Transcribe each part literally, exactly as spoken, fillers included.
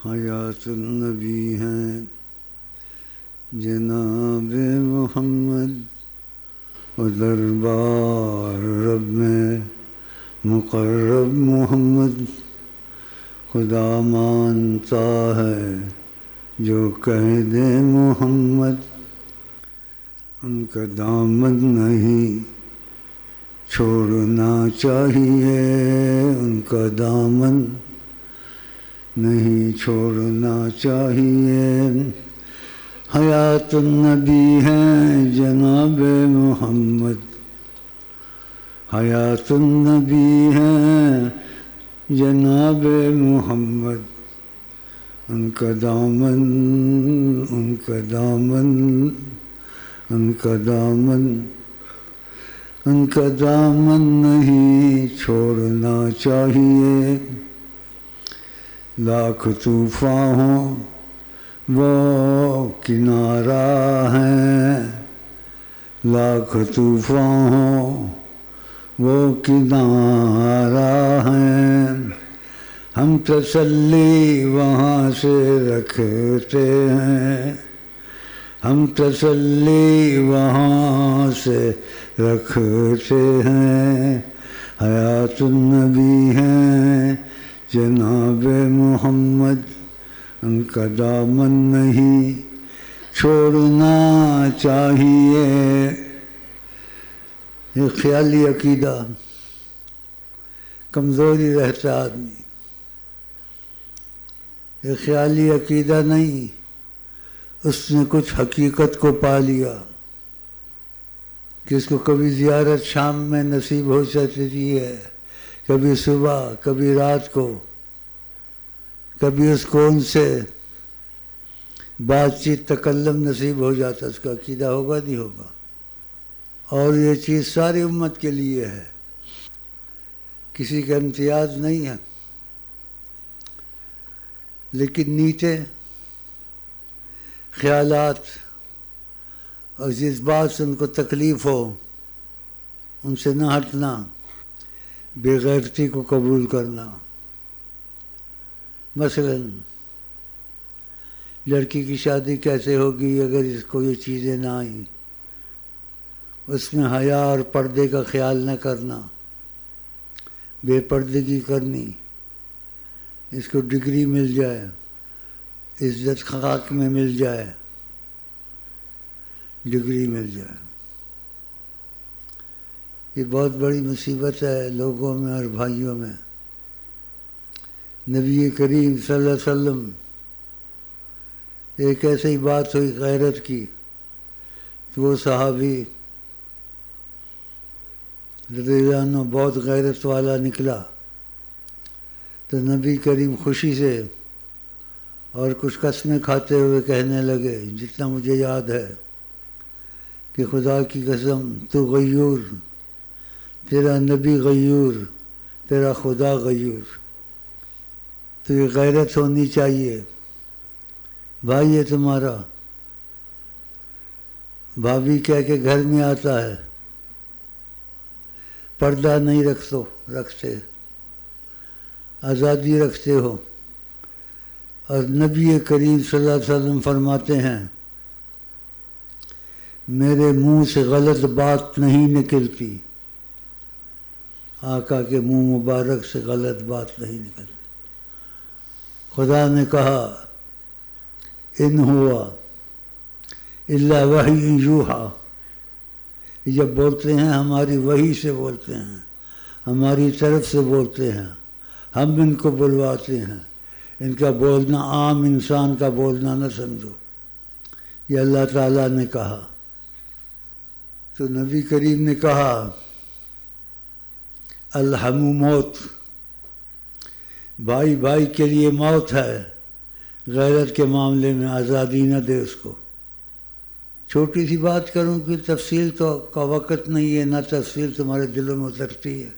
حیات النبی ہیں جناب محمد، و دربار رب میں مقرب محمد، خدا مانتا ہے جو کہہ دے محمد، ان کا دامن نہیں چھوڑنا چاہیے، ان کا دامن نہیں چھوڑنا چاہیے۔ حیات النبی ہیں جناب محمد، حیات النبی ہیں جناب محمد، ان کا دامن ان کا دامن ان کا دامن ان کا دامن نہیں چھوڑنا چاہیے۔ لاکھ طوفان ہوں وہ کنارہ ہیں، لاکھ طوفان ہوں وہ کنارہ ہیں، ہم تسلی وہاں سے رکھتے ہیں، ہم تسلی وہاں سے رکھتے ہیں۔ حیات النبی ہیں جناب محمد، ان کا دامن نہیں چھوڑنا چاہیے۔ یہ خیالی عقیدہ کمزوری رہتا آدمی، یہ خیالی عقیدہ نہیں، اس نے کچھ حقیقت کو پا لیا، جس کو کبھی زیارت شام میں نصیب ہو سکتی ہے، کبھی صبح، کبھی رات کو، کبھی اس کون سے بات چیت تکلم نصیب ہو جاتا، اس کا عقیدہ ہوگا نہیں ہوگا۔ اور یہ چیز ساری امت کے لیے ہے، کسی کا امتیاز نہیں ہے۔ لیکن نیتیں، خیالات اور جس بات سے ان کو تکلیف ہو ان سے نہ ہٹنا، بے غیرتی کو قبول کرنا۔ مثلا لڑکی کی شادی کیسے ہوگی اگر اس کو یہ چیزیں نہ آئیں، اس میں حیا اور پردے کا خیال نہ کرنا، بے پردگی کرنی، اس کو ڈگری مل جائے، عزت خاک میں مل جائے، ڈگری مل جائے، یہ بہت بڑی مصیبت ہے لوگوں میں اور بھائیوں میں۔ نبی کریم صلی اللہ علیہ وسلم ایک ایسی بات ہوئی غیرت کی کہ وہ صحابی رضی اللہ عنہ بہت غیرت والا نکلا، تو نبی کریم خوشی سے اور کچھ قسمیں کھاتے ہوئے کہنے لگے، جتنا مجھے یاد ہے کہ خدا کی قسم تو غیور، تیرا نبی غیور، تیرا خدا غیور، تو یہ غیرت ہونی چاہیے۔ بھائی ہے تمہارا، بھابھی کہہ کے گھر میں آتا ہے، پردہ نہیں رکھتو رکھتے آزادی رکھتے ہو، اور نبی کریم صلی اللہ علیہ وسلم فرماتے ہیں میرے منہ سے غلط بات نہیں نکلتی، آقا کے منہ مبارک سے غلط بات نہیں نکلتی۔ خدا نے کہا ان ہوا الا وحی یوحی، جب بولتے ہیں ہماری وحی سے بولتے ہیں، ہماری طرف سے بولتے ہیں، ہم ان کو بلواتے ہیں، ان کا بولنا عام انسان کا بولنا نہ سمجھو، یہ اللہ تعالیٰ نے کہا۔ تو نبی کریم نے کہا الحم موت، بھائی بھائی کے لیے موت ہے، غیرت کے معاملے میں آزادی نہ دے اس کو۔ چھوٹی سی بات کروں کہ تفصیل تو کا وقت نہیں ہے، نہ تفصیل تمہارے دلوں میں اترتی ہے،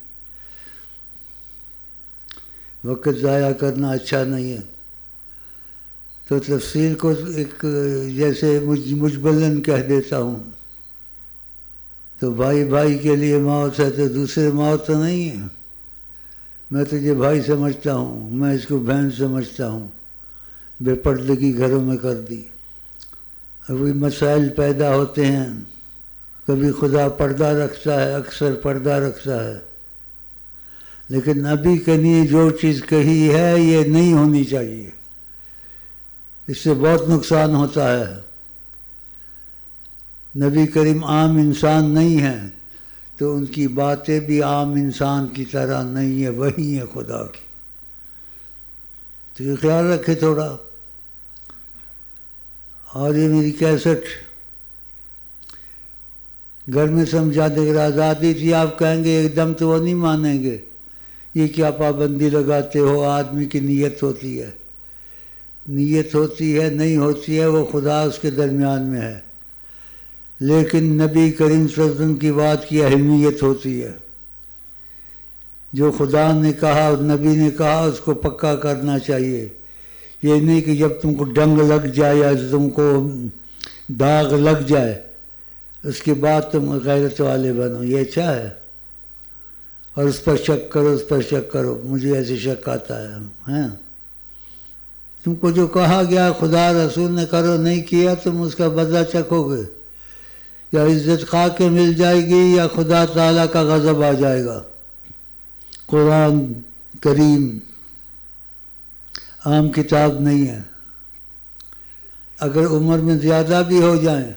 وقت ضائع کرنا اچھا نہیں ہے، تو تفصیل کو ایک جیسے مجملاً کہہ دیتا ہوں۔ تو بھائی بھائی کے لیے موت ہے تو دوسرے موت تو نہیں ہے، میں تجھے بھائی سمجھتا ہوں، میں اس کو بہن سمجھتا ہوں، بے پردگی گھروں میں کر دی. ابھی مسائل پیدا ہوتے ہیں. کبھی خدا پردہ رکھتا ہے، اکثر پردہ رکھتا ہے، لیکن نبی کے لیے جو چیز کہی ہے یہ نہیں ہونی چاہیے. اس سے بہت نقصان ہوتا ہے. نبی کریم عام انسان نہیں ہیں تو ان کی باتیں بھی عام انسان کی طرح نہیں ہے، وہی ہے خدا کی. تو یہ خیال رکھے تھوڑا. اور یہ میری کیسٹ گھر میں سمجھانے کی آزادی تھی. آپ کہیں گے ایک دم تو وہ نہیں مانیں گے. یہ کیا پابندی لگاتے ہو؟ آدمی کی نیت ہوتی ہے. نیت ہوتی ہے نہیں ہوتی ہے وہ خدا اس کے درمیان میں ہے، لیکن نبی کریم صلی اللہ علیہ وسلم کی بات کی اہمیت ہوتی ہے. جو خدا نے کہا اور نبی نے کہا اس کو پکا کرنا چاہیے. یہ نہیں کہ جب تم کو ڈنگ لگ جائے یا تم کو داغ لگ جائے اس کے بعد تم غیرت والے بنو. یہ اچھا ہے. اور اس پر شک کرو، اس پر شک کرو. مجھے ایسے شک آتا ہے. ہاں تم کو جو کہا گیا خدا رسول نے کرو، نہیں کیا تم اس کا بدلہ چکھو گے. یا عزت خواہ کے مل جائے گی یا خدا تعالیٰ کا غضب آ جائے گا. قرآن کریم عام کتاب نہیں ہے. اگر عمر میں زیادہ بھی ہو جائیں،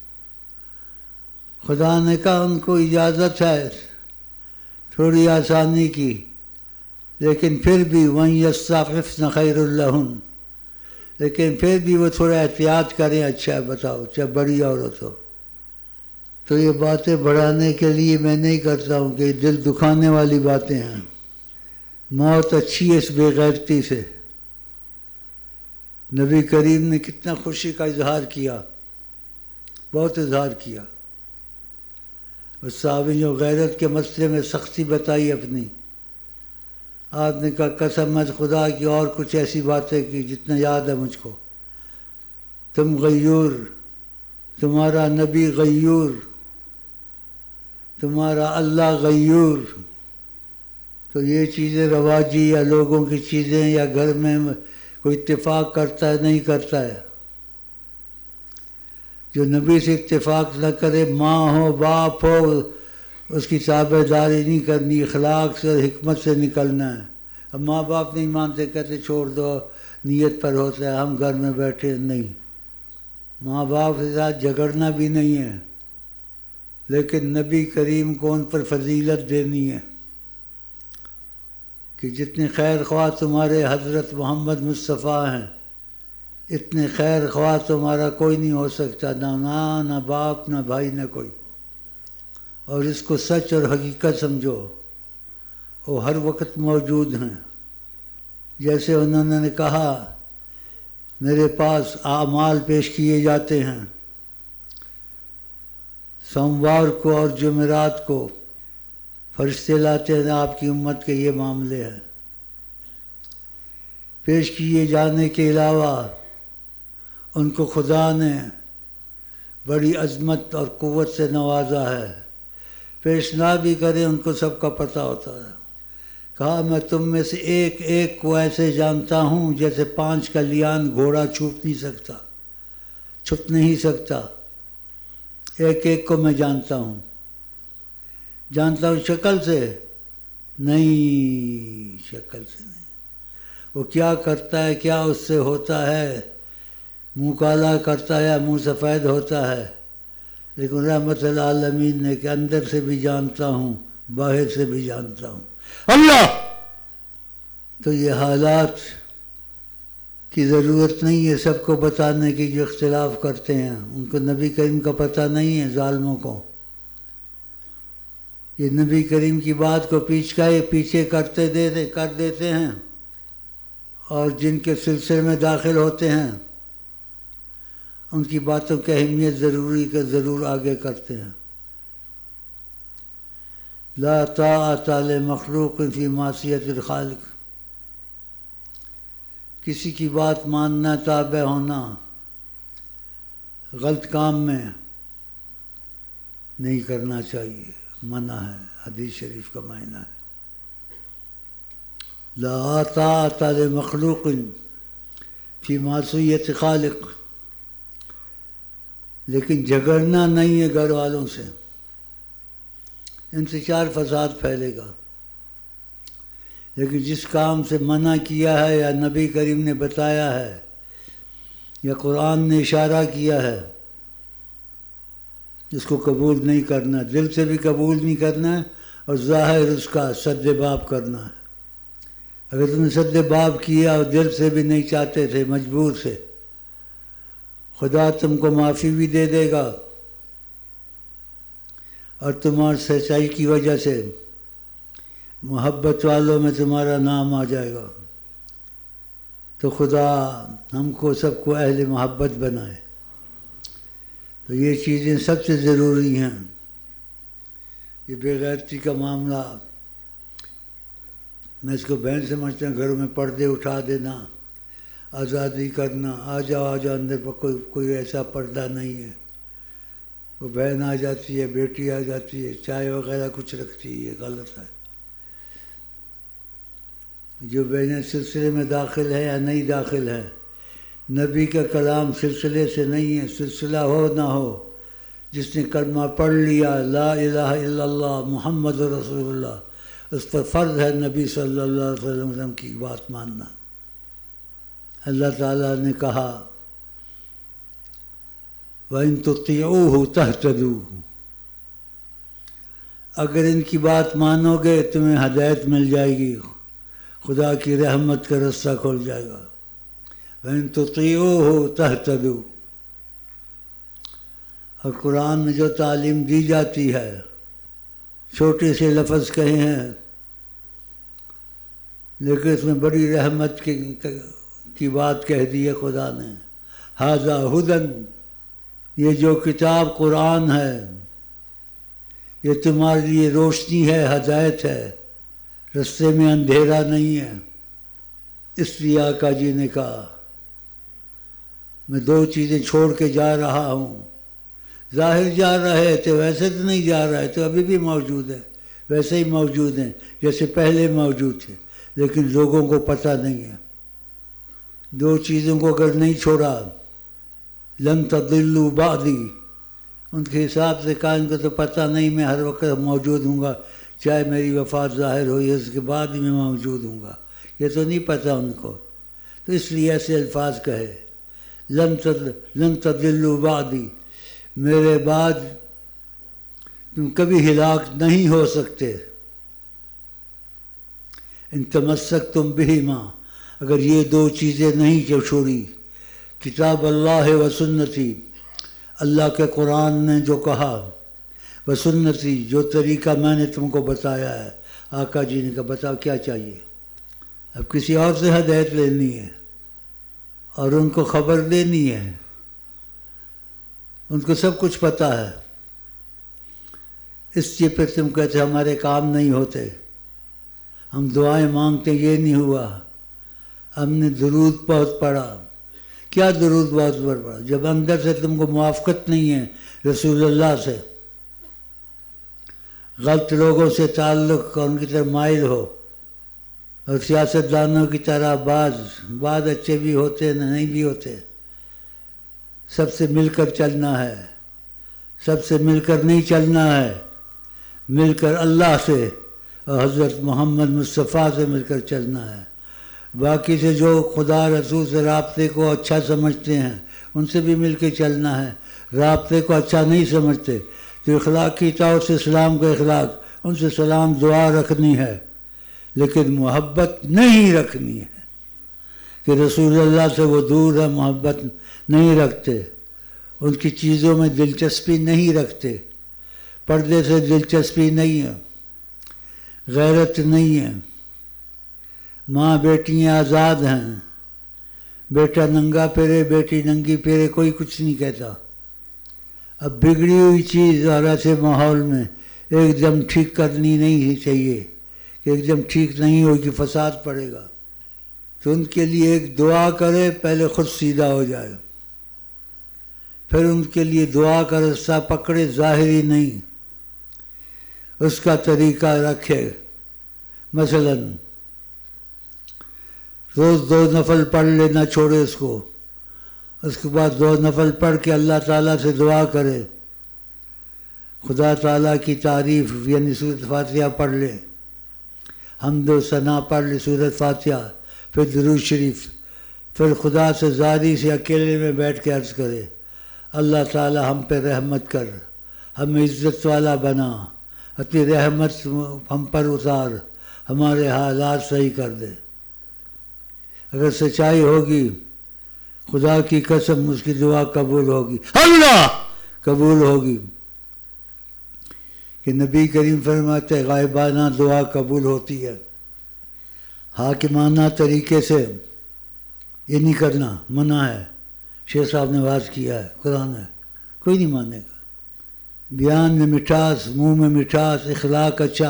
خدا نے کہا ان کو اجازت ہے تھوڑی آسانی کی، لیکن پھر بھی وَإِن يَسْتَعْفِفْنَ خَيْرٌ لَهُنَّ، لیکن پھر بھی وہ تھوڑا احتیاط کریں. اچھا بتاؤ چاہے بڑی عورت ہو. تو یہ باتیں بڑھانے کے لیے میں نہیں کرتا ہوں کہ دل دکھانے والی باتیں ہیں. موت اچھی ہے اس بے غیرتی سے. نبی کریم نے کتنا خوشی کا اظہار کیا، بہت اظہار کیا. اس صحابی جو غیرت کے مسئلے میں سختی بتائی اپنی. آپ نے کہا قسم خدا کی اور کچھ ایسی باتیں کی جتنا یاد ہے مجھ کو. تم غیور، تمہارا نبی غیور، تمہارا اللہ غیور. تو یہ چیزیں رواجی یا لوگوں کی چیزیں یا گھر میں کوئی اتفاق کرتا ہے نہیں کرتا ہے. جو نبی سے اتفاق نہ کرے، ماں ہو باپ ہو، اس کی تابع داری نہیں کرنی، اخلاق سے اور حکمت سے نکلنا ہے. اب ماں باپ نہیں مانتے، کہتے چھوڑ دو نیت پر ہوتا ہے ہم گھر میں بیٹھے. نہیں، ماں باپ کے ساتھ جھگڑنا بھی نہیں ہے، لیکن نبی کریم کو ان پر فضیلت دینی ہے کہ جتنے خیر خواہ تمہارے حضرت محمد مصطفیٰ ہیں اتنے خیر خواہ تمہارا کوئی نہیں ہو سکتا. نہ ماں نہ باپ نہ بھائی نہ کوئی. اور اس کو سچ اور حقیقت سمجھو. وہ ہر وقت موجود ہیں. جیسے انہوں نے کہا میرے پاس اعمال پیش کیے جاتے ہیں سوموار کو اور جمعرات کو، فرشتے لاتے ہیں آپ کی امت کے یہ معاملے ہیں. پیش کیے جانے کے علاوہ ان کو خدا نے بڑی عظمت اور قوت سے نوازا ہے. پیش نہ بھی کریں ان کو سب کا پتہ ہوتا ہے. کہا میں تم میں سے ایک ایک کو ایسے جانتا ہوں جیسے پانچ کا لیان گھوڑا چھپ نہیں سکتا، چھپ نہیں سکتا. ایک ایک کو میں جانتا ہوں. جانتا ہوں شکل سے نہیں، شکل سے نہیں. وہ کیا کرتا ہے، کیا اس سے ہوتا ہے، منہ کالا کرتا ہے یا منہ سفید ہوتا ہے. لیکن رحمت العالمین نے کہ اندر سے بھی جانتا ہوں باہر سے بھی جانتا ہوں اللہ. تو یہ حالات کی ضرورت نہیں ہے سب کو بتانے کی جو اختلاف کرتے ہیں. ان کو نبی کریم کا پتہ نہیں ہے ظالموں کو. یہ نبی کریم کی بات کو پیچھے پیچھے کرتے دیتے کر دیتے ہیں اور جن کے سلسلے میں داخل ہوتے ہیں ان کی باتوں کی اہمیت ضروری کا ضرور آگے کرتے ہیں. لا طاعت لمخلوق فی معصیت الخالق. کسی کی بات ماننا، تابع ہونا غلط کام میں نہیں کرنا چاہیے، منع ہے. حدیث شریف کا معنی ہے لا طاعت لمخلوق فی معصیت خالق، لیکن جھگڑنا نہیں ہے گھر والوں سے، انتشار فساد پھیلے گا۔ لیکن جس کام سے منع کیا ہے یا نبی کریم نے بتایا ہے یا قرآن نے اشارہ کیا ہے، اس کو قبول نہیں کرنا، دل سے بھی قبول نہیں کرنا ہے، اور ظاہر اس کا سد باب کرنا ہے۔ اگر تم نے سد باب کیا اور دل سے بھی نہیں چاہتے تھے، مجبور سے، خدا تم کو معافی بھی دے دے گا، اور تمہاری سچائی کی وجہ سے محبت والوں میں تمہارا نام آ جائے گا۔ تو خدا ہم کو سب کو اہل محبت بنائے۔ تو یہ چیزیں سب سے ضروری ہیں۔ یہ بے غیرتی کا معاملہ میں اس کو بہن سمجھتا ہوں، گھروں میں پردے اٹھا دینا، آزادی کرنا، آ جاؤ آ جاؤ اندر، پر کوئی کوئی ایسا پردہ نہیں ہے۔ وہ بہن آ جاتی ہے، بیٹی آ جاتی ہے، چائے وغیرہ کچھ رکھتی ہے، یہ غلط ہے۔ جو بہنیں سلسلے میں داخل ہے یا نہیں داخل ہے، نبی کا کلام سلسلے سے نہیں ہے، سلسلہ ہو نہ ہو، جس نے کلمہ پڑھ لیا لا الہ الا اللہ محمد رسول اللہ، اس پر فرض ہے نبی صلی اللہ علیہ وسلم کی بات ماننا۔ اللہ تعالیٰ نے کہا وَإِن تُطِيعُوهُ تَهْتَدُوا، اگر ان کی بات مانو گے تمہیں ہدایت مل جائے گی، خدا کی رحمت کا رستہ کھل جائے گا۔ وَإِن تُطِيعُوهُ تَهْتَدُوا، اور قرآن میں جو تعلیم دی جاتی ہے، چھوٹے سے لفظ کہے ہیں لیکن اس میں بڑی رحمت کی کی بات کہہ دی ہے خدا نے۔ ھذا ھدی، یہ جو کتاب قرآن ہے یہ تمہارے لیے روشنی ہے، ہدایت ہے، رستے میں اندھیرا نہیں ہے۔ اس لیے آقا جی نے کہا میں دو چیزیں چھوڑ کے جا رہا ہوں۔ ظاہر جا رہے تھے، ویسے تو نہیں جا رہے تھے، ابھی بھی موجود ہے، ویسے ہی موجود ہیں جیسے پہلے موجود تھے، لیکن لوگوں کو پتہ نہیں ہے۔ دو چیزوں کو اگر نہیں چھوڑا، لن تضلوا بعدی، ان کے حساب سے کہا ان کو تو پتہ نہیں، میں ہر وقت موجود ہوں گا، چاہے میری وفات ظاہر ہوئی اس کے بعد ہی میں موجود ہوں گا، یہ تو نہیں پتہ ان کو۔ تو اس لیے ایسے الفاظ کہے لن لن تضلوا بعدی، میرے بعد تم کبھی ہلاک نہیں ہو سکتے۔ ان تمسکتم بہما، اگر یہ دو چیزیں نہیں چھوڑی، کتاب اللہ و سنتی، اللہ کے قرآن نے جو کہا، و سنتی، جو طریقہ میں نے تم کو بتایا ہے۔ آقا جی نے کہا بتاؤ کیا چاہیے؟ اب کسی اور سے ہدایت لینی ہے اور ان کو خبر دینی ہے، ان کو سب کچھ پتہ ہے۔ اس لیے پھر تم کہتے ہمارے کام نہیں ہوتے، ہم دعائیں مانگتے یہ نہیں ہوا، ہم نے درود بہت پڑھا۔ کیا درود بہت پڑھا جب اندر سے تم کو موافقت نہیں ہے رسول اللہ سے، غلط لوگوں سے تعلق اور ان کی طرف مائل ہو، اور سیاست دانوں کی طرح بعض بعض اچھے بھی ہوتے نہیں بھی ہوتے، سب سے مل کر چلنا ہے، سب سے مل کر نہیں چلنا ہے، مل کر اللہ سے اور حضرت محمد مصطفیٰ سے مل کر چلنا ہے۔ باقی سے جو خدا رسول سے رابطے کو اچھا سمجھتے ہیں ان سے بھی مل کے چلنا ہے، رابطے کو اچھا نہیں سمجھتے تو اخلاق کی طور سے اسلام کا اخلاق، ان سے سلام دعا رکھنی ہے، لیکن محبت نہیں رکھنی ہے کہ رسول اللہ سے وہ دور ہے، محبت نہیں رکھتے، ان کی چیزوں میں دلچسپی نہیں رکھتے، پردے سے دلچسپی نہیں ہے، غیرت نہیں ہے۔ ماں بیٹیاں آزاد ہیں، بیٹا ننگا پھرے بیٹی ننگی پھرے کوئی کچھ نہیں کہتا۔ اب بگڑی ہوئی چیز اور ایسے ماحول میں ایک دم ٹھیک کرنی نہیں چاہیے کہ ایک دم ٹھیک نہیں ہوگی فساد پڑے گا، تو ان کے لیے ایک دعا کرے، پہلے خود سیدھا ہو جائے، پھر ان کے لیے دعا کا رستہ پکڑے، ظاہری نہیں، اس کا طریقہ رکھے۔ مثلا روز دو نفل پڑھ لے، نہ چھوڑے اس کو. اس کے بعد دو نفل پڑھ کے اللہ تعالیٰ سے دعا کرے، خدا تعالیٰ کی تعریف یعنی سورۃ فاتحہ پڑھ لے، حمد و ثنا پڑھ لے سورۃ فاتحہ، پھر درود شریف، پھر خدا سے زاری سے اکیلے میں بیٹھ کے عرض کرے، اللہ تعالیٰ ہم پہ رحمت کر، ہمیں عزت والا بنا، اپنی رحمت ہم پر اتار، ہمارے حالات صحیح کر دے. اگر سچائی ہوگی خدا کی قسم اس کی دعا قبول ہوگی، اللہ قبول ہوگی. کہ نبی کریم فرماتے غائبانہ دعا قبول ہوتی ہے، حاکمانہ طریقے سے یہ نہیں کرنا منع ہے. شیخ صاحب نے واضح کیا ہے، قرآن ہے، کوئی نہیں مانے گا. بیان میں مٹھاس، منہ میں مٹھاس، اخلاق اچھا.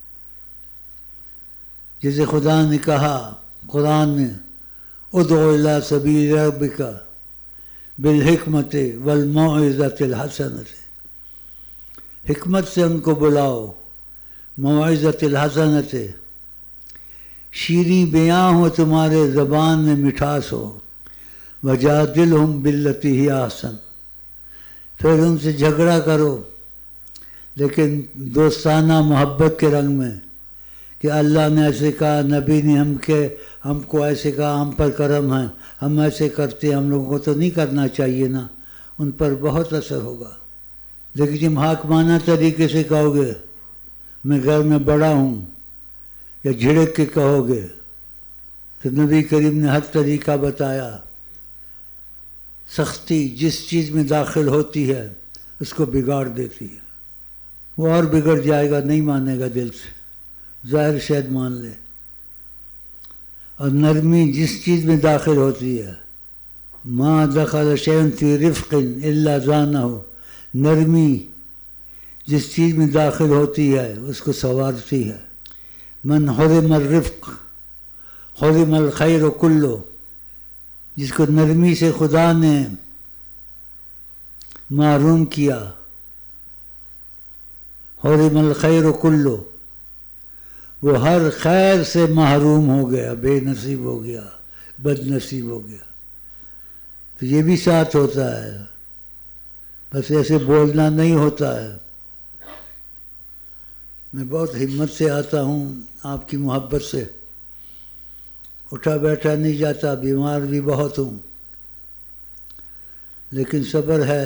جیسے خدا نے کہا قرآن میں، ادعو الی سبیل ربک بالحکمت والموعظۃ الحسنۃ، حکمت سے ان کو بلاؤ، موعظۃ الحسنۃ، شیریں بیاں ہو، تمہارے زبان میں مٹھاس ہو. وجادلہم باللتی ہی احسن، پھر ان سے جھگڑا کرو لیکن دوستانہ محبت کے رنگ میں، کہ اللہ نے ایسے کہا، نبی نے ہم کے ہم کو ایسے کہا، ہم پر کرم ہے، ہم ایسے کرتے ہیں، ہم لوگوں کو تو نہیں کرنا چاہیے نا. ان پر بہت اثر ہوگا. لیکن جب حاکمانہ طریقے سے کہو گے میں گھر میں بڑا ہوں، یا جھڑک کے کہو گے، تو نبی کریم نے ہر طریقہ بتایا. سختی جس چیز میں داخل ہوتی ہے اس کو بگاڑ دیتی ہے، وہ اور بگڑ جائے گا، نہیں مانے گا دل سے، ظاہر شاید مان لے. اور نرمی جس چیز میں داخل ہوتی ہے، ما دخل شیء فی رفق الا زانہ، نرمی جس چیز میں داخل ہوتی ہے اس کو سنوارتی ہے. من حرم الرفق حرم الخیر کلو، جس کو نرمی سے خدا نے محروم کیا، حرم الخیر کلو، وہ ہر خیر سے محروم ہو گیا، بے نصیب ہو گیا، بد نصیب ہو گیا. تو یہ بھی ساتھ ہوتا ہے، بس ایسے بولنا نہیں ہوتا ہے. میں بہت ہمت سے آتا ہوں، آپ کی محبت سے اٹھا بیٹھا نہیں جاتا، بیمار بھی بہت ہوں، لیکن صبر ہے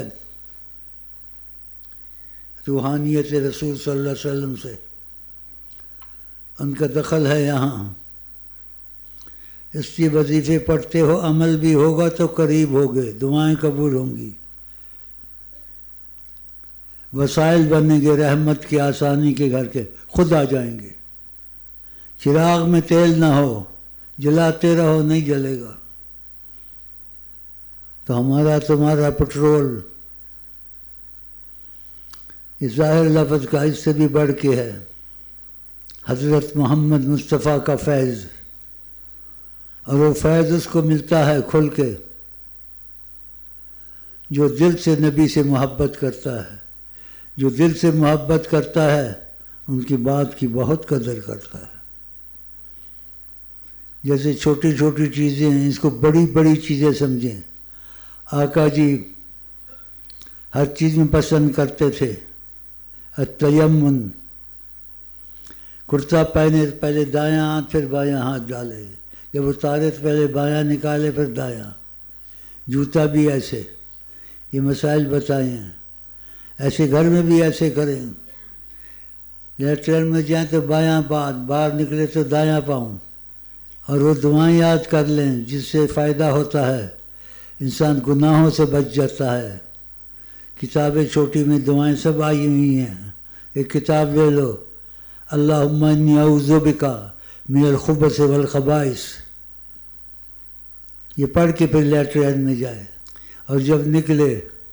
روحانیت رسول صلی اللہ علیہ وسلم سے، ان کا دخل ہے یہاں. اس لیے وظیفے پڑھتے ہو، عمل بھی ہوگا تو قریب ہوگے، دعائیں قبول ہوں گی، وسائل بنیں گے رحمت کی، آسانی کے گھر کے، خود آ جائیں گے. چراغ میں تیل نہ ہو، جلاتے رہو نہیں جلے گا. تو ہمارا تمہارا پٹرول یہ ظاہر لفظ کا اس سے بھی بڑھ کے ہے، حضرت محمد مصطفیٰ کا فیض. اور وہ فیض اس کو ملتا ہے کھل کے جو دل سے نبی سے محبت کرتا ہے. جو دل سے محبت کرتا ہے ان کی بات کی بہت قدر کرتا ہے. جیسے چھوٹی چھوٹی چیزیں ہیں، اس کو بڑی بڑی چیزیں سمجھیں. آقا جی ہر چیز میں پسند کرتے تھے التیمن، کرتا پہنے پہلے دایاں ہاتھ پھر بایاں ہاتھ ڈالے، جب اتارے تو پہلے بایاں نکالے پھر دایاں. جوتا بھی ایسے، یہ مسائل بتائے ہیں. ایسے گھر میں بھی ایسے کریں، لیٹرن میں جائیں تو بایاں پاؤں، باہر نکلے تو دایاں پاؤں. اور وہ دعائیں یاد کر لیں جس سے فائدہ ہوتا ہے، انسان گناہوں سے بچ جاتا ہے. کتابیں چھوٹی میں دعائیں سب آئی ہوئی ہیں. ایک کتاب لے لو، اللہم انی اعوذ بک من الخبث والخبائث، یہ پڑھ کے پھر لیٹرین میں جائے. اور جب نکلے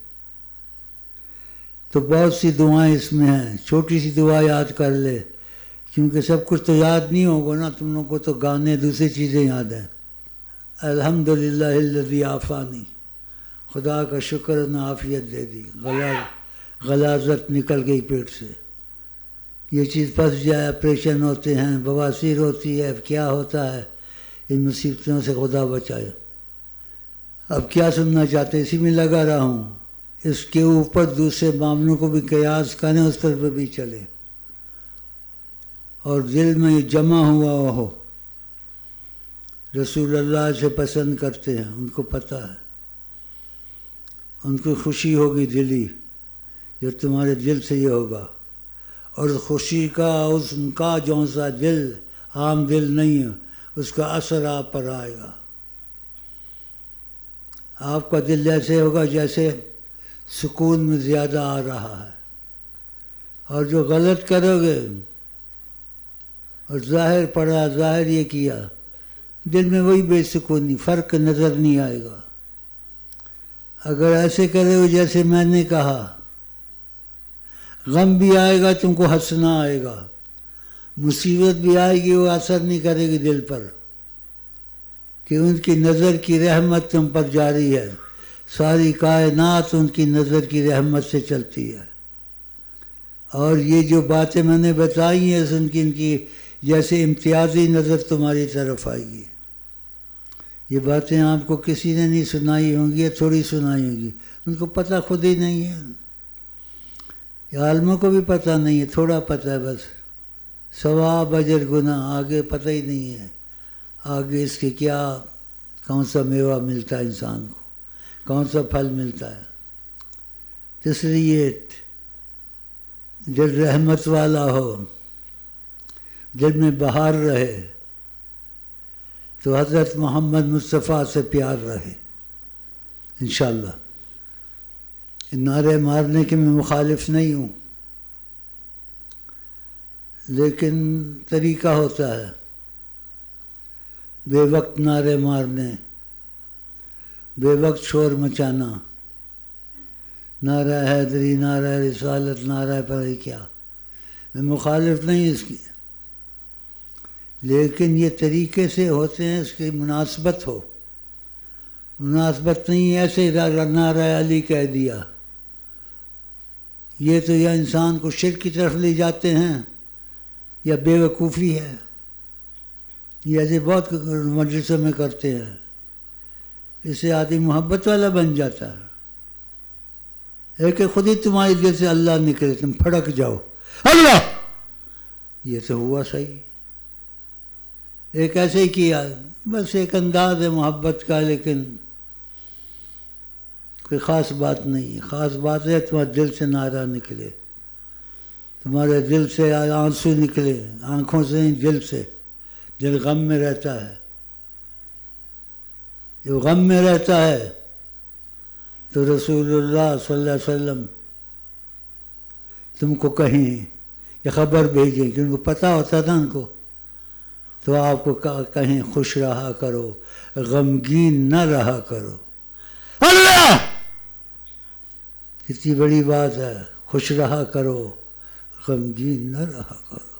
تو بہت سی دعائیں اس میں ہیں، چھوٹی سی دعا یاد کر لے، کیونکہ سب کچھ تو یاد نہیں ہوگا نا تم لوگوں کو، تو گانے دوسری چیزیں یاد ہیں. الحمدللہ الذی عافانی، خدا کا شکر نے عافیت دے دی، غلاظت نکل گئی پیٹ سے. یہ چیز پھنس جائے، آپریشن ہوتے ہیں، بواسیر ہوتی ہے، کیا ہوتا ہے، ان مصیبتوں سے خدا بچائے۔ اب کیا سننا چاہتے، اسی میں لگا رہا ہوں، اس کے اوپر دوسرے معاملوں کو بھی قیاس کریں، اس پر بھی چلے، اور دل میں یہ جمع ہوا ہو رسول اللہ سے پسند کرتے ہیں، ان کو پتہ ہے، ان کو خوشی ہوگی دلی، جو تمہارے دل سے یہ ہوگا، اور خوشی کا اس کا جو سا دل عام دل نہیں ہے، اس کا اثر آپ پر آئے گا۔ آپ کا دل ایسے ہوگا جیسے سکون میں زیادہ آ رہا ہے، اور جو غلط کرو گے اور ظاہر پڑا، ظاہر یہ کیا، دل میں وہی بے سکونی، فرق نظر نہیں آئے گا۔ اگر ایسے کرے ہو جیسے میں نے کہا، غم بھی آئے گا، تم کو ہنسنا آئے گا، مصیبت بھی آئے گی، وہ اثر نہیں کرے گی دل پر، کہ ان کی نظر کی رحمت تم پر جاری ہے، ساری کائنات ان کی نظر کی رحمت سے چلتی ہے۔ اور یہ جو باتیں میں نے بتائی ہیں، ان کی ان کی جیسے امتیازی نظر تمہاری طرف آئے گی۔ یہ باتیں آپ کو کسی نے نہیں سنائی ہوں گی، یا تھوڑی سنائی ہوں گی، ان کو پتہ خود ہی نہیں ہے، یہ عالموں کو بھی پتہ نہیں ہے، تھوڑا پتہ ہے بس، ثواب اجر گناہ، آگے پتہ ہی نہیں ہے، آگے اس کے کیا، کون سا میوہ ملتا ہے انسان کو، کون سا پھل ملتا ہے۔ اس لیے دل رحمت والا ہو، دل میں بہار رہے، تو حضرت محمد مصطفیٰ سے پیار رہے انشاءاللہ۔ نعرے مارنے کے میں مخالف نہیں ہوں، لیکن طریقہ ہوتا ہے، بے وقت نعرے مارنے، بے وقت شور مچانا، نعرہ حیدری، نعرہ رسالت، نعرہ پر کیا، میں مخالف نہیں اس کی، لیکن یہ طریقے سے ہوتے ہیں، اس کی مناسبت ہو، مناسبت نہیں ایسے نعرہ علی کہہ دیا، یہ تو یا انسان کو شرک کی طرف لے جاتے ہیں، یا بے وقوفی ہے، یہ ایسے بہت مجلسوں میں کرتے ہیں، اس سے آدمی محبت والا بن جاتا ہے۔ ایک خود ہی تمہاری دل سے اللہ نکلے، تم پھڑک جاؤ اللہ، یہ تو ہوا صحیح، ایک ایسے ہی کیا، بس ایک انداز ہے محبت کا، لیکن کوئی خاص بات نہیں ہے۔ خاص بات ہے تمہارے دل سے نعرہ نکلے، تمہارے دل سے آنسو نکلے، آنکھوں سے نہیں، دل سے، دل غم میں رہتا ہے، جو غم میں رہتا ہے تو رسول اللہ صلی اللہ علیہ وسلم تم کو کہیں یا خبر بھیجیں، کہ ان کو پتہ ہوتا تھا ان کو، تو آپ کو کہیں خوش رہا کرو، غمگین نہ رہا کرو۔ اللہ کتنی بڑی بات ہے، خوش رہا کرو، غمگین نہ رہا کرو۔